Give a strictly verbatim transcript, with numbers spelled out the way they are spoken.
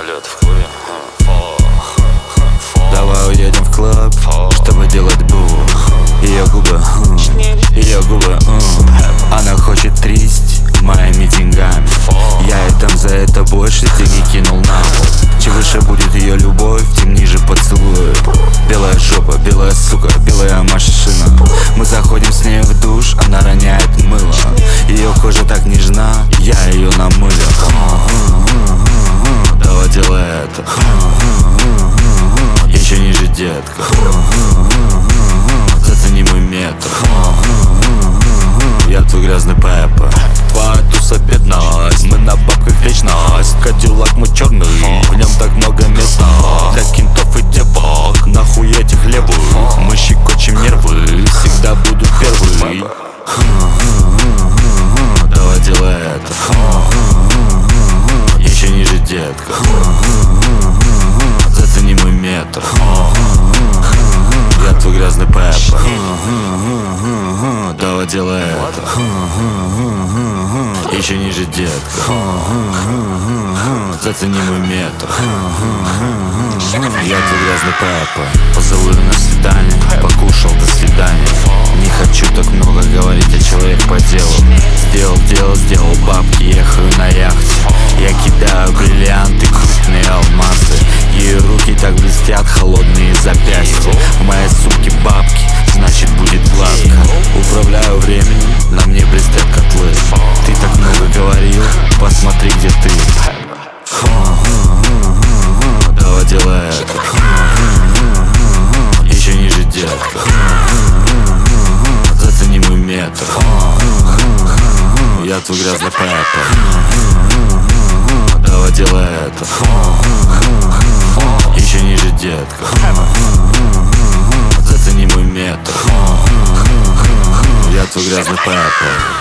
полет в клубе. Давай уедем в клуб, чтобы делать бу. Ее губы, ее губы, она хочет трясть моими деньгами. Я ей там за это больше деньги кинул на пол. Чем выше будет ее любовь, тем ниже поцелуй. Белая жопа, белая сука, белая машина. Мы заходим с ней в душ, она роняет мыло. Ее кожа так нежна, я ее намылил. Давай делай это. Еще ниже, детка. Зацени мой метр. Я твой грязный пеппер. Твоя туса пятнадцать, мы на бабках вечность. Кадиллак мой черный, в нем так много места для кентов и девок. Нахуй этих левых, мы щекочем нервы. Всегда буду первый. Давай делай это. Еще ниже, детка. Зацени мой метр. Я твой грязный пеппер. Давай делай это. Еще ниже, детка. Зацени мой метр. Я твой грязный пеппер. Поцелуй на свидание, покушал, до свидания. Не хочу так много говорить, а человек по делу. Сделал дело, сделал бабки, ехаю на яхте. Я кидаю бриллианты, крупные алмазы. Ее руки так блестят, холодные запястья. В моей сумке бабки, значит будет гладко. Управляю временем, на мне блестят котлы. Ты так много говорил, посмотри, где ты. Давай делай это. Еще ниже, детка. Зацени мой метр. Я твой грязный пеппер. Давай делай это. Еще ниже, детка. Зацени мой метр. Я твой грязный пеппер.